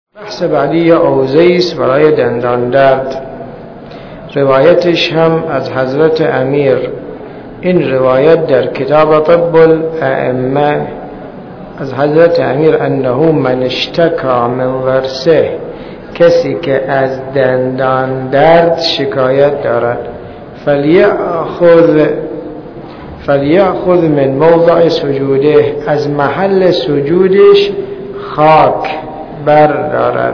بحث بعدی اوزیس برای دندان درد. روایتش هم از حضرت امیر. این روایت در کتاب طب الائمه از حضرت امیر انه من اشتکا من ورسه، کسی که از دندان درد شکایت دارد فلیأخذ من موضع سجوده، از محل سجودش خاک بردارد،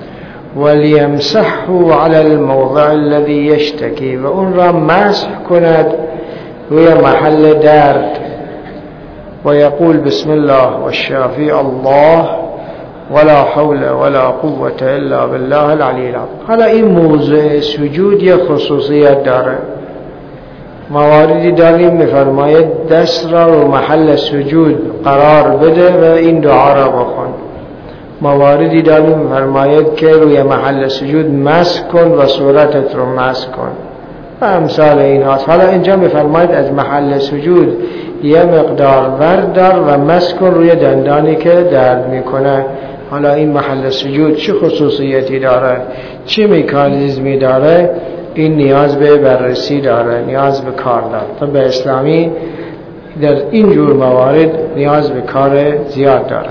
ولیمسحه علی الموضع الذي یشتکی، و اون را مسح کند روی محل درد، و یقول بسم الله والشافی الله ولا حول ولا قوة الا بالله العلی العظیم. حالا این موضع سجود یه خصوصیت داره. مواردی داریم میفرماید دست را رو محل سجود قرار بده و این دعا را بخون. مواردی داریم میفرماید که روی محل سجود مسح کن و صورتت رو مسح کن و امثال این هاست. حالا اینجا میفرماید از محل سجود یه مقدار بردار و مسح کن روی دندانی که درد میکنه. حالا این محل سجود چه خصوصیتی داره، چه مکانیزمی داره، این نیاز به بررسی داره، نیاز به کار داره. طب اسلامی در این جور موارد نیاز به کار زیاد داره.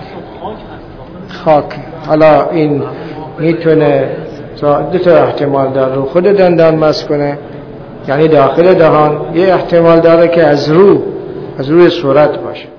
خاک حالا این میتونه دو تا احتمال داره، رو خود دندان مسح کنه یعنی داخل دهان، یه احتمال داره که از روی صورت باشه.